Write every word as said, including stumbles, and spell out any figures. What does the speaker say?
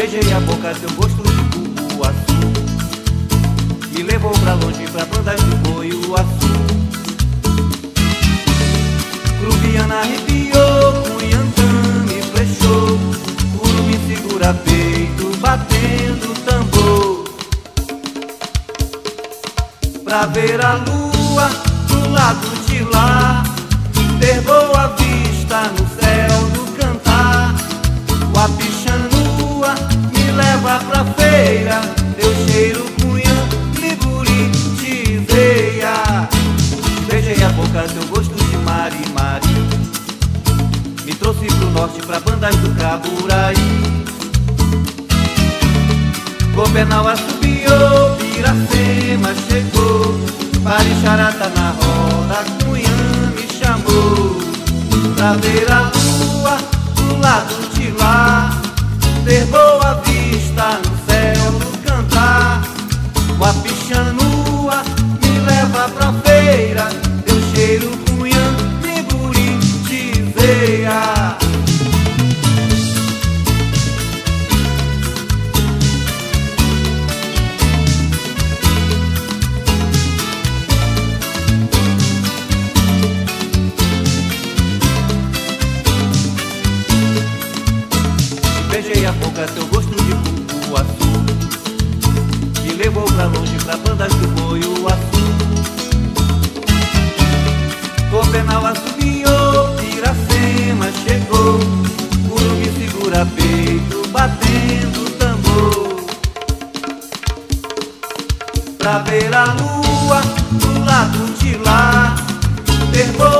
Beijei a boca, teu gosto de cupuaçu me levou pra longe, pra bandas do boi, o açu. Cruviana arrepiou, Cunhantã me flechou, Curu me segura peito, batendo tambor. Pra ver a lua do lado de lá, ter boa vista no céu do cantar. O Apixanua me leva pra feira, teu cheiro cunhã, liburi de veia. Beijei a boca, teu gosto de mari mari, me trouxe pro norte, pra bandas do Caburaí. Copenau assobiou, Piracema chegou, Parixará tá na roda, Cunhã me chamou. Pra ver a lua do lado de lá, ter boa vista no céu do cantar. O Apixanua me leva pra feira, teu cheiro cunhã, liburi de veia. Beijei a boca, teu gosto de cupuaçu me levou pra longe, pra bandas do boi, o açu. Copenau assobiou, Piracema chegou, Curu me segura peito, batendo tambor. Pra ver a lua do lado de lá, ter